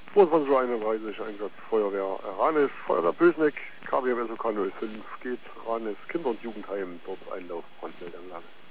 22:31 Einsatz Feuerwehr Ranis, Feuerwehr Bösneck, KBW SOK 05 geht Ranis Kinder- und Jugendheim, dort Einlauf Brandmeldanlage.